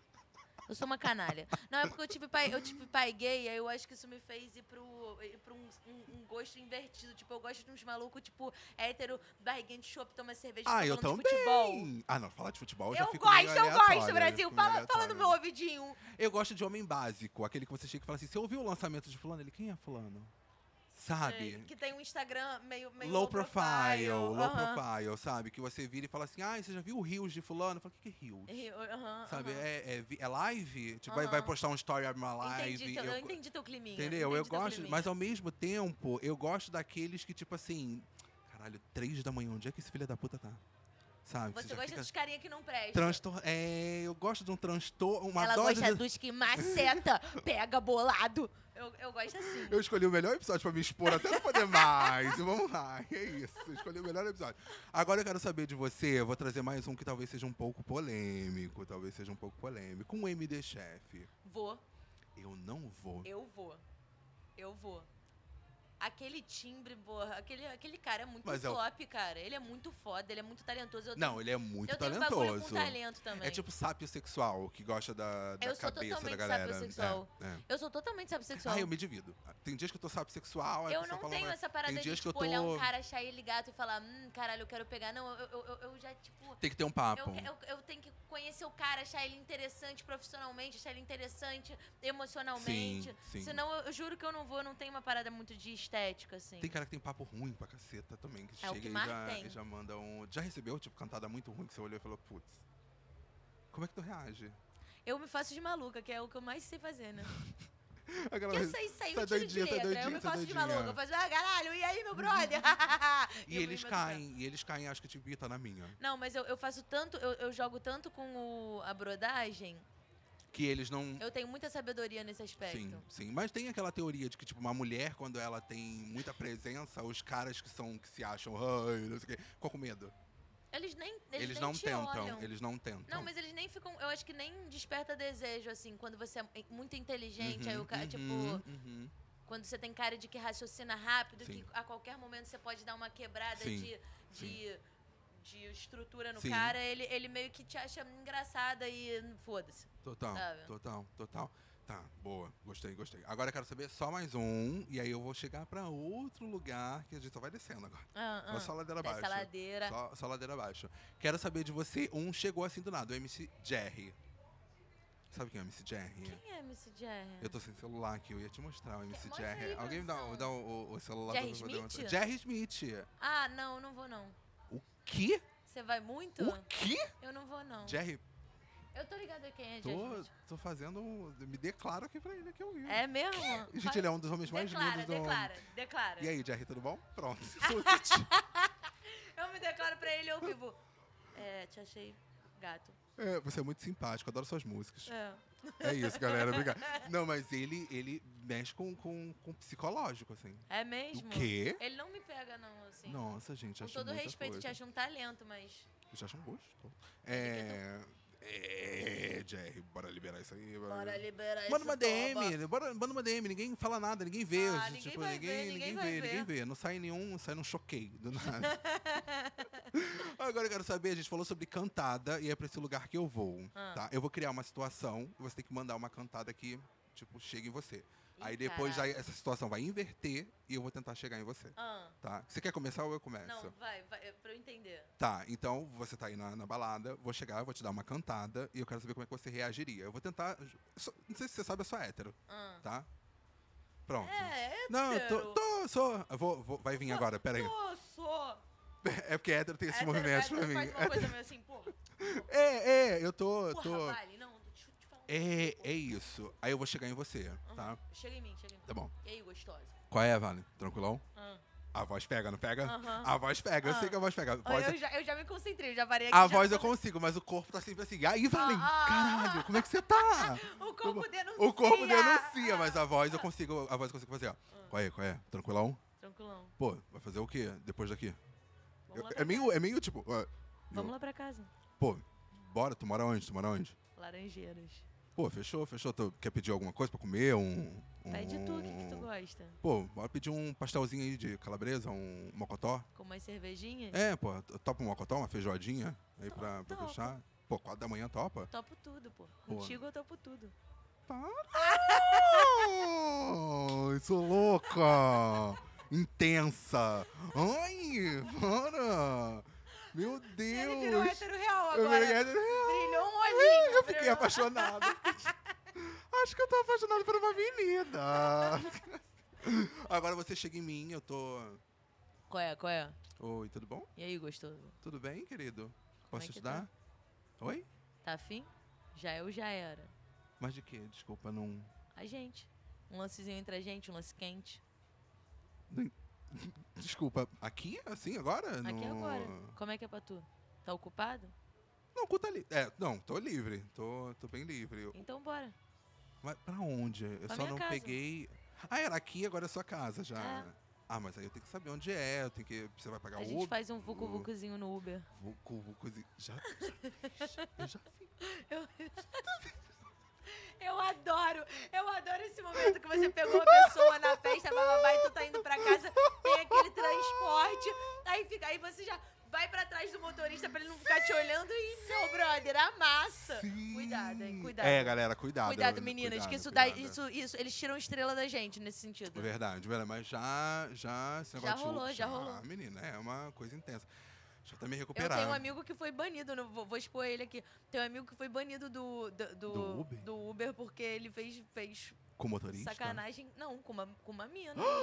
Eu sou uma canalha. Não, é porque eu tive pai, eu tive pai gay, aí eu acho que isso me fez ir pro, ir pro um, um, um gosto invertido. Tipo, eu gosto de uns malucos, tipo, hétero, barriguinha de chopp, toma cerveja, Ah, fica eu falando também. de futebol. Ah, não, falar de futebol eu já Eu fico gosto, meio eu aleatório, gosto, eu Brasil. fico meio Fala, fala aleatório. no meu ouvidinho. Eu gosto de homem básico, aquele que você chega e fala assim, você ouviu o lançamento de fulano? Ele, quem é fulano? Sabe? Sei, que tem um Instagram meio, meio Low profile, low Aham. profile, sabe? Que você vira e fala assim, ah, você já viu o Rios de fulano? Eu falo, o que que é Rios? Rio, aham, Sabe, aham. é, é, vi- é live? Tipo, vai, Aham. vai postar um story, abre uma live. Entendi, teu, eu- eu entendi teu climinha. Entendeu? Eu entendi teu gosto, climinha. mas ao mesmo tempo, eu gosto daqueles que, tipo assim, caralho, três da manhã, onde é que esse filho da puta tá? Sabe? Você já gosta fica dos carinha que não presta. transtor... É, eu gosto de um transtorno, uma Ela dose gosta de... dos que maceta, pega bolado. Eu, eu gosto assim. Eu escolhi o melhor episódio pra me expor até não poder mais. E vamos lá, é isso. Eu escolhi o melhor episódio. Agora eu quero saber de você, eu vou trazer mais um que talvez seja um pouco polêmico, talvez seja um pouco polêmico. Um M D Chef. Vou, Eu não vou. eu vou. Eu vou. Aquele timbre, porra, aquele, aquele cara é muito Mas é o- top, cara. Ele é muito foda, ele é muito talentoso. Eu Não, tenho, ele é muito eu tenho um bagulho talentoso. com talento também. É tipo sápio sexual, que gosta da, da Eu sou cabeça da totalmente galera. sapiosexual. É, é. Eu sou totalmente sapiosexual. Ah, eu me divido. Tem dias que eu tô sábio sexual. aí a Eu pessoa não fala, tenho "Mas essa parada tem de, dias que tipo, eu tô... olhar um cara, achar ele gato e falar, hum, caralho, eu quero pegar. Não, eu, eu, eu, eu já, tipo... Tem que ter um papo. Eu, eu, eu tenho que conhecer o cara, achar ele interessante profissionalmente, achar ele interessante emocionalmente. Sim, sim. Senão, eu, eu juro que eu não vou, eu não tenho uma parada muito de estética, assim. Tem cara que tem papo ruim pra caceta também, que É o chega que e mais já, tem. e já manda um... Já recebeu, tipo, cantada muito ruim que você olhou e falou, putz, como é que tu reage? Eu me faço de maluca, que é o que eu mais sei fazer, né? Aquela Porque vez- isso aí saiu tá um tiro doidinha, de tá letra. eu doidinha, me tá faço de doidinha. maluca. Eu faço, ah, caralho, e aí, meu brother? E Eu eles me caem, e eles caem, acho que te bita na minha. Não, mas eu, eu faço tanto, eu, eu jogo tanto com o, a brodagem, Que eles não... eu tenho muita sabedoria nesse aspecto. Sim, sim. Mas tem aquela teoria de que, tipo, uma mulher, quando ela tem muita presença, os caras que são, que se acham, ai, não sei o quê, ficam com medo. Eles nem eles, Eles, nem não te tentam, olham. eles não tentam. Não, mas eles nem ficam. Eu acho que nem desperta desejo, assim, quando você é muito inteligente. aí o cara, tipo, uhum. quando você tem cara de que raciocina rápido, Sim. que a qualquer momento você pode dar uma quebrada Sim, de, de, de estrutura no Sim. cara, ele, ele meio que te acha engraçada e foda-se. Total, Sabe? total, total. Tá, boa. Gostei, gostei. Agora eu quero saber só mais um, e aí eu vou chegar pra outro lugar, que a gente só vai descendo agora. Ah, ah. Só ladeira Desce abaixo. a ladeira. Só, só ladeira abaixo. Quero saber de você, um chegou assim do nada, o M C Jerry. Sabe quem é o M C Jerry? Quem é M C Jerry? Eu tô sem celular aqui, eu ia te mostrar o M C Mostra Jerry. aí, Alguém me dá, produção. me dá o, o- o celular Jerry pra eu poder Smith? mostrar. Jerry Smith. Ah, não, não vou não. O quê? Você vai muito? O quê? Eu não vou não. Jerry, Eu tô ligada quem é Jerry tô, Smith. tô fazendo. um- Me declaro aqui pra ele aqui ao vivo. É mesmo? Gente, ele é um dos homens mais declara, lindos do declara, declara. E aí, Jerry, tudo bom? Pronto. Eu me declaro pra ele ao vivo. É, te achei gato. É, você é muito simpático, adoro suas músicas. É. É isso, galera. Obrigado. Não, mas ele, ele mexe com, com, com psicológico, assim. É mesmo? O quê? Ele não me pega, não, assim. Nossa, gente, Com acho todo muita respeito, coisa. te acho um talento, mas. Eu te acho um gosto. É... É, Jerry, bora liberar isso aí. Bora liberar Manda uma esse D toba. M, bora, manda uma D M, ninguém fala nada, ninguém vê. Ah, tipo, ninguém vai ver, ninguém vai vê, ver. ninguém vê. Não sai nenhum, sai num choqueio do nada. Agora eu quero saber, a gente falou sobre cantada e é pra esse lugar que eu vou, Ah. tá? Eu vou criar uma situação e você tem que mandar uma cantada que, tipo, chegue em você. Aí depois já, caraca. essa situação vai inverter e eu vou tentar chegar em você, Ah, tá? Você quer começar ou eu começo? não, vai, vai, é pra eu entender. Tá, então você tá aí na, na balada, vou chegar, vou te dar uma cantada e eu quero saber como é que você reagiria. Eu vou tentar. só- Não sei se você sabe, eu sou hétero, Ah. tá? Pronto. É, Não, eu hétero. tô, tô, sou. Eu vou, vou- vai vir agora, pera aí. Sou, sou. É porque hétero tem esses Hétero- movimentos pra hétero mim. faz uma coisa meio assim, porra. É, é, eu tô. eu Porra, tô... vale. Não, deixa eu te falar. É, é isso. Aí eu vou chegar em você, tá? Aham. Chega em mim, chega em mim. Tá bom. E aí, gostosa? Qual é, Vale? Tranquilão? Ah. A voz pega, não pega? Aham. A voz pega, eu Ah. sei que a voz pega. A Olha, voz, eu, já, eu já me concentrei, já parei aqui. a já voz me eu consigo, mas o corpo tá sempre assim. E aí, Valen? Ah, ah, Caralho, como é que você tá? O corpo denuncia. O corpo denuncia, mas a voz eu consigo, a voz eu consigo fazer, ó. Ah. Qual é, qual é? Tranquilão? Tranquilão. Pô, vai fazer o quê depois daqui? Vamos lá Eu- pra é, meio, é meio tipo. ó, Vamos eu- lá pra casa. Pô, bora, tu mora onde? Tu mora onde? Laranjeiras. Pô, fechou, fechou. Tu quer pedir alguma coisa pra comer? Um. um Pede tu, o que, que tu gosta? Pô, bora pedir um pastelzinho aí de calabresa, um mocotó. Com umas cervejinhas? É, pô, topa um mocotó, uma feijoadinha aí Topo, pra, pra topo. fechar. Pô, quatro da manhã topa? Topo tudo, pô. Pô. Contigo eu topo tudo. Para! Sou louca! Intensa! Ai, para! Meu Deus! Ele virou hétero real Eu agora. virei hétero real. Brilhou um olhinho. Eu fiquei brilhou. apaixonado. Acho que eu tô apaixonado por uma menina. Agora você chega em mim, eu tô... Qual é, qual é? Oi, tudo bom? E aí, gostoso? Tudo bem, querido? Posso é te que ajudar? Oi? Tá afim? Já eu, já era. Mas de quê? Desculpa, não... A gente. Um lancezinho entre a gente, um lance quente. Desculpa, aqui? Assim, agora? Aqui no... agora. Como é que é pra tu? Tá ocupado? Não, cu tá livre. É, não, tô livre. Tô, tô bem livre. Eu- Então bora. Mas pra onde? Eu Pra só minha não casa. peguei... Ah, era aqui, agora é sua casa já. É. Ah, mas aí eu tenho que saber onde é. Eu tenho que... Você vai pagar A o gente Uber? faz um vucu-vucuzinho no Uber. Vucu, vucuzinho. Já, já fiz. Eu já fiz. Eu adoro, eu adoro esse momento que você pegou a pessoa na festa, bababá, e tu tá indo pra casa, tem aquele transporte, aí fica, aí você já vai pra trás do motorista pra ele não ficar te olhando e, meu brother, amassa. Sim. Cuidado, hein, cuidado. É, galera, cuidado. Cuidado, meninas, cuidado, que isso, dá, cuidado. isso, isso, eles tiram estrela da gente nesse sentido. É verdade, velho. Mas já, já... Esse Já negócio de rolou, Uber, já rolou. Ah, menina, é uma coisa intensa. Deixa eu até me Eu recuperar. tenho um amigo que foi banido, não vou, vou expor ele aqui. Tem um amigo que foi banido do, do, do, Do Uber? do Uber porque ele fez, fez Com motorista? sacanagem. Não, com uma, com uma mina. Na-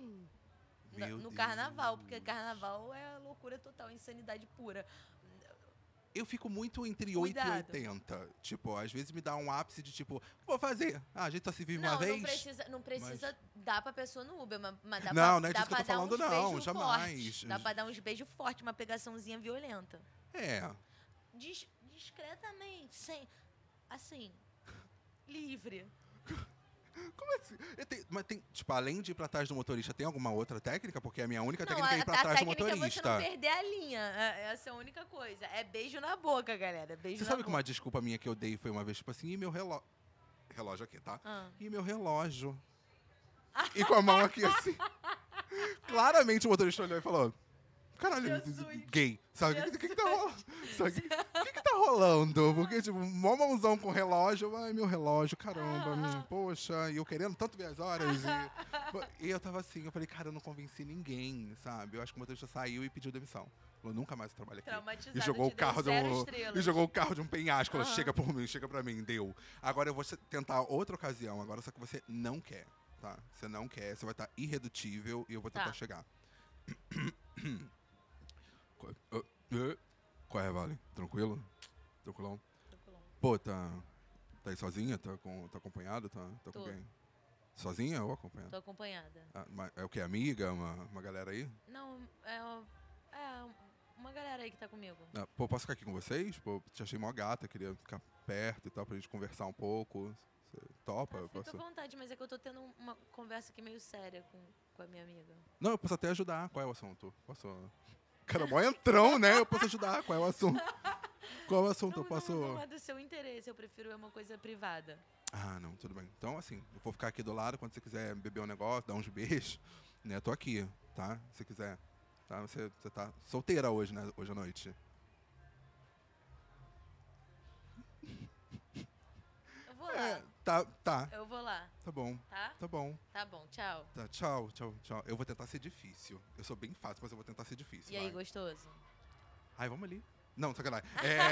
Meu no Deus. carnaval, porque carnaval é loucura total, insanidade pura. Eu fico muito entre oito Cuidado. e oitenta. Tipo, às vezes me dá um ápice de tipo, vou fazer. Ah, a gente só se vive Não, uma vez. não precisa, não precisa dar pra pessoa no Uber, mas, mas dá Não, pra, não é dá disso que eu pra tô dar falando, uns não, beijos jamais. fortes. Dá pra dar uns beijos fortes, uma pegaçãozinha violenta. É. Dis- discretamente, sem. Assim. Livre. Como assim? Eu tenho- mas tem, tipo, além de ir pra trás do motorista, tem alguma outra técnica? Porque a minha única Não, técnica a, é ir pra a trás do técnica é você motorista. não perder a linha. É- Essa é a única coisa. É beijo na boca, galera. Beijo Você na sabe que boca. uma desculpa minha que eu dei foi uma vez, tipo assim, e meu relógio. Relógio aqui, tá? Ah. E meu relógio. E com a mão aqui assim. Claramente o motorista olhou e falou: Caralho, Jesus. gay. Sabe o que, Jesus. que, que tá rolando? Sabe o que, que, que tá rolando? Porque, tipo, mó mãozão com relógio. Ai, meu relógio, caramba. hum, poxa, e eu querendo tanto ver as horas. E, e eu tava assim, eu falei, cara, eu não convenci ninguém, sabe? Eu acho que o motorista saiu e pediu demissão. Falou, nunca mais trabalho aqui. Traumatizado, E jogou te o carro deu zero do. estrelas. E jogou o carro de um penhasco. Falou, Aham. chega por mim, chega pra mim, deu. Agora eu vou te- tentar outra ocasião, agora só que você não quer, tá? Você não quer, você vai estar irredutível e eu vou tentar Tá. chegar. Qual é- ah, eh, Qual é, Vale? Tranquilo? Tranquilão? Tranquilão. Pô, tá. Tá aí sozinha? Tá, com, tá acompanhada? Tá, tá com Tô. quem? Sozinha ou acompanhada? Tô acompanhada. Ah, mas é o que? Amiga? Uma, uma galera aí? Não, é, é uma galera aí que tá comigo. Ah, pô, posso ficar aqui com vocês? Pô, te achei mó gata, queria ficar perto e tal, pra gente conversar um pouco. Você topa? Ah, Eu fica posso... à vontade, mas é que eu tô tendo uma conversa aqui meio séria com, com a minha amiga. Não, eu posso até ajudar. Qual é o assunto? Posso... Cara, mó entrão, né? Eu posso ajudar. Qual é o assunto? Qual é o assunto? Não, Eu posso... não, não é do seu interesse, eu prefiro é uma coisa privada. Ah, não, tudo bem. Então, assim, eu vou ficar aqui do lado quando você quiser beber um negócio, dar uns beijos, né? Eu tô aqui, tá? Se quiser. Tá? Você, você tá solteira hoje, né? Hoje à noite. vou lá. É, tá, tá. Eu vou lá, Tá bom, tá? tá bom. Tá bom, tchau. Tá, tchau, tchau, tchau. Eu vou tentar ser difícil. Eu sou bem fácil, mas eu vou tentar ser difícil. E aí, vai. gostoso? Ai, vamos ali. Não, sacanagem.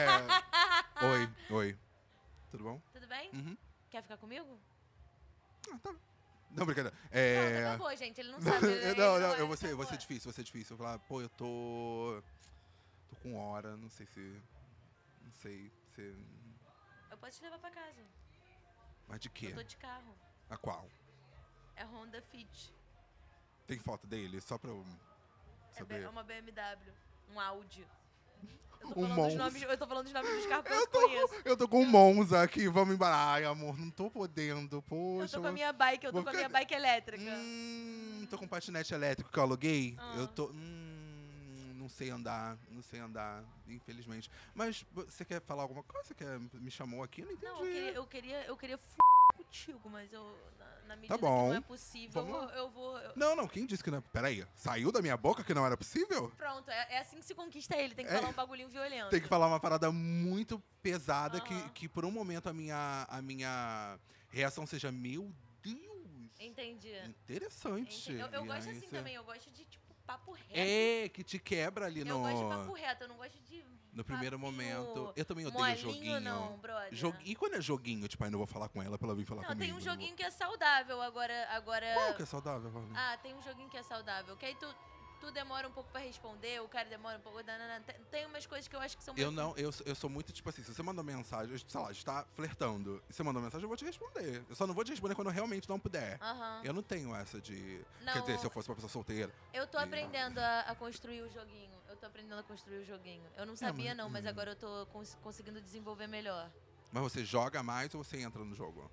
É... Oi, oi. Tudo bom? Tudo bem? Uhum. Quer ficar comigo? Ah, tá. Não, brincadeira. Não, É... tá bom, gente. Ele não sabe. Ele não, não, é, eu vou ser, tá vou ser bom. difícil, vou ser difícil. Eu vou falar, pô, eu tô. Tô com hora, não sei se. Não sei se. Eu posso te levar pra casa. Mas de quê? Eu tô de carro. A qual? É Honda Fit. Tem foto dele? Só pra eu É B- saber. é uma B M W. Um Audi. Eu tô Um falando, dos Monza. nomes, eu tô falando dos nomes dos carros que eu, Eu tô, conheço. eu tô com um Monza aqui, vamos embora. Ai, amor, não tô podendo, Eu poxa. tô com a minha bike, eu tô vou com a ficar- minha bike elétrica. Hum, tô com um patinete elétrico que eu aluguei. Ah. Eu tô. Hum, não sei andar, não sei andar, infelizmente. Mas você quer falar alguma coisa? Você quer, me chamou aqui? Eu não entendi. Não, eu queria, eu queria, eu queria f contigo, mas eu, na, na medida Tá bom. que não é possível, Vamos eu, lá. eu vou... eu- Não, não, quem disse que não? Peraí, saiu da minha boca que não era possível? Pronto, é, é assim que se conquista ele, tem que É. falar um bagulhinho violento. Tem que falar uma parada muito pesada que, Aham. que por um momento a minha, a minha reação seja, meu Deus, Entendi. interessante. Entendi. Eu, eu E gosto aí assim você- também, eu gosto de, tipo, papo reto. É, que te quebra ali Eu no, gosto de papo reto, eu não gosto de no primeiro papinho momento. Eu também odeio molinho, joguinho. não, brother. Jogu- E quando é joguinho, tipo, aí não vou falar com ela pra ela vir falar Não, comigo. tem um não joguinho que é saudável, agora... agora... vou- Qual que é saudável, Valdir? Ah, tem um joguinho que é saudável, que aí tu, tu demora um pouco pra responder, o cara demora um pouco... nanana. Tem, tem umas coisas que eu acho que são Eu mais- não, eu, eu sou muito, tipo assim, se você mandou mensagem, sei lá, a gente tá flertando, e você mandou mensagem, eu vou te responder. Eu só não vou te responder quando eu realmente não puder. Aham. Eu não tenho essa de... Não, Quer dizer, se eu fosse uma pessoa solteira. Eu tô E- aprendendo a, a construir o joguinho. Eu tô aprendendo a construir o joguinho. Eu não sabia, mas- não, mas hum. agora eu tô cons- conseguindo desenvolver melhor. Mas você joga mais ou você entra no jogo?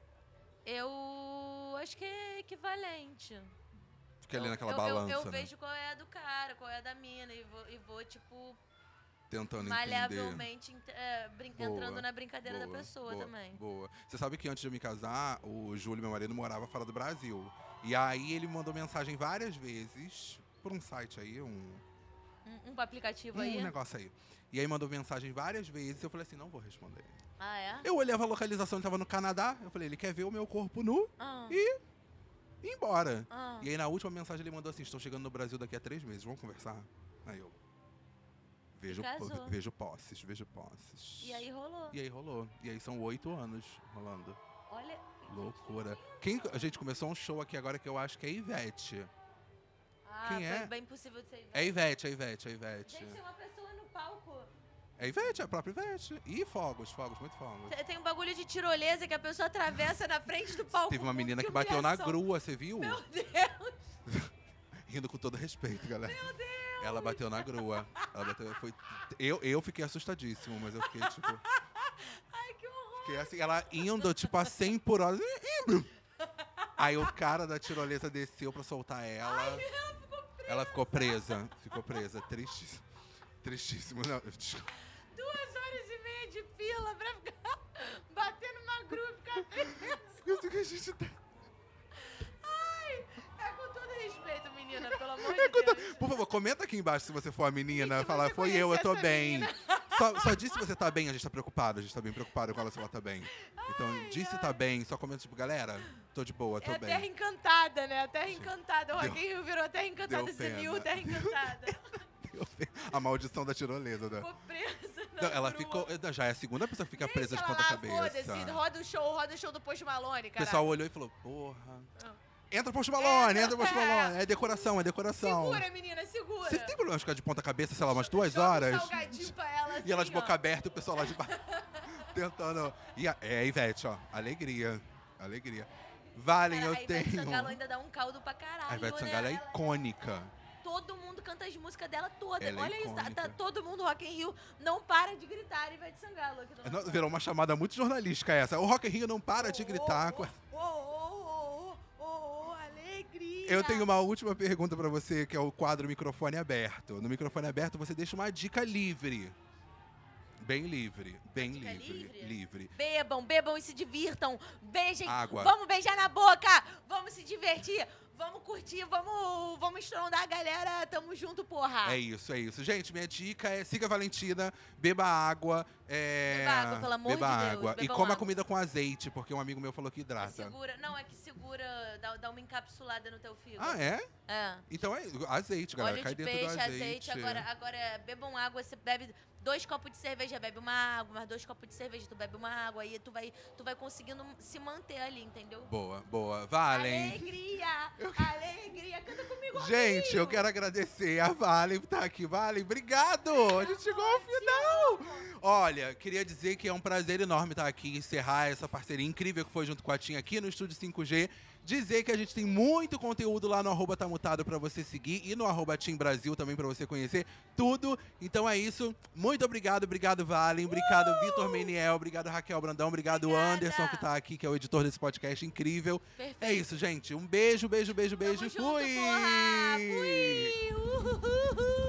Eu acho que é equivalente. Fica ali eu, naquela eu, balança, eu, eu né? vejo qual é a do cara, qual é a da mina, e vou, e vou tipo, Tentando entender. maleavelmente ent- é, brin- Boa, entrando na brincadeira da Boa, pessoa boa, também. Boa. Você sabe que antes de eu me casar, o Júlio, meu marido, morava fora do Brasil. E aí ele me mandou mensagem várias vezes por um site aí, um, Um, um aplicativo um aí. negócio aí. E aí mandou mensagem várias vezes, eu falei assim, não vou responder. Ah, é? Eu olhava a localização, ele tava no Canadá, eu falei, ele quer ver o meu corpo nu Ah, e ir embora. ah. E aí na última mensagem ele mandou assim, estou chegando no Brasil daqui a três meses, vamos conversar? Aí eu, vejo, casou. vejo posses, vejo posses. E aí rolou. E aí rolou. E aí são oito anos rolando. Olha. Loucura. Quem, a gente começou um show aqui agora que eu acho que é Ivete. Ah, Quem foi é? bem possível de ser. É Ivete, é Ivete, é Ivete. Gente, tem uma pessoa no palco. É Ivete, é a própria Ivete. E fogos, fogos, muito fogos. Te- Tem um bagulho de tirolesa que a pessoa atravessa na frente do palco. Teve uma menina que Que bateu na humilhação. grua, você viu? Meu Deus. Rindo com todo respeito, galera. Meu Deus! Ela bateu na grua. Ela bateu, foi... eu, eu fiquei assustadíssimo, mas eu fiquei tipo. Ai, que horror. Fiquei assim, ela indo tipo a cem por hora. Indo. Aí o cara da tirolesa desceu pra soltar ela. Ela ficou presa. Ela ficou presa. Ficou presa. Tristíssimo. Tristíssimo. Não, desculpa. Duas horas e meia de fila pra ficar batendo uma grua e ficar presa. Isso que a gente tá. Ai, é com todo respeito, menina, pelo amor É de Deus. Por favor, comenta aqui embaixo se você for a menina. E se Falar, você foi eu, eu tô conhece essa bem. menina. Só, só diz se você tá bem, a gente tá preocupado. A gente tá bem preocupado com ela se ela tá bem. Então, Ai, diz se ai. tá bem. Só comenta, tipo, galera, tô de boa, tô É a bem. terra encantada, né? A terra encantada. O Deu- Rock in Rio virou a terra encantada. deu Você viu pena. a terra encantada. A maldição da tirolesa, né? Ficou presa. na Não, ela grua. ficou. Já é a segunda pessoa que fica presa de Deixa ela ponta lá, cabeça. foda-se. Roda o show, roda o show do Post Malone, O cara. pessoal olhou e falou, porra. Ah. Entra Post Malone, Entra, entra Post é. Malone. É decoração, é decoração. Segura, menina, segura. Você tem problema de ficar de ponta cabeça, sei lá, umas duas Joga um horas? salgadinho pra ela, E ela de assim, ó. boca aberta e o pessoal lá de baixo tentando. E a, é, Ivete, ó. Alegria. Alegria. Valen, Cara, eu a Ivete tenho. Sangalo ainda dá um caldo pra caralho, A Ivete né? Sangalo é Ela- icônica. Todo mundo canta as músicas dela toda. Ela é Olha isso, tá, icônica. tá todo mundo Rock in Rio não para de gritar Ivete Sangalo aqui do Não, nosso Virou uma chamada muito jornalística essa. O Rock in Rio não para de gritar. Oh, oh, oh, oh, oh, oh, alegria. Eu tenho uma última pergunta pra você, que é o quadro Microfone Aberto. No Microfone Aberto, você deixa uma dica livre. Bem livre. Bem dica livre. livre? Livre. Bebam, bebam e se divirtam. Beijem. Água. Vamos beijar na boca. Vamos se divertir. Vamos curtir, vamos, vamos estrondar a galera. Tamo junto, porra. É isso, é isso. Gente, minha dica é siga a Valentina, beba água. É... Beba água, pelo amor beba de Deus, água. E bebam coma água. comida com azeite, porque um amigo meu falou que hidrata. Segura, não, é que segura, dá, dá uma encapsulada no teu fígado. Ah, é? É. Então é azeite, galera. Óleo Cai de dentro peixe, do azeite. azeite. Agora, agora bebam água, você bebe dois copos de cerveja, bebe uma água, mais dois copos de cerveja, tu bebe uma água, aí tu vai, tu vai conseguindo se manter ali, entendeu? Boa, boa. Valen. Alegria, alegria, canta comigo. Gente, eu Rio. quero agradecer a Valen por estar aqui. Valen, obrigado! A gente chegou ao final! Olha, queria dizer que é um prazer enorme estar aqui e encerrar essa parceria incrível que foi junto com a Tim aqui no Estúdio cinco G. Dizer que a gente tem muito conteúdo lá no arroba Tá Mutado pra você seguir e no arroba Tim Brasil também pra você conhecer tudo. Então é isso. Muito obrigado, obrigado Valen, obrigado Uh! Vitor Meniel, obrigado Raquel Brandão, obrigado Obrigada. Anderson que tá aqui, que é o editor desse podcast incrível. Perfeito. É isso, gente. Um beijo, beijo, beijo, beijo. Tamo junto, Fui! porra! Fui! Uhul.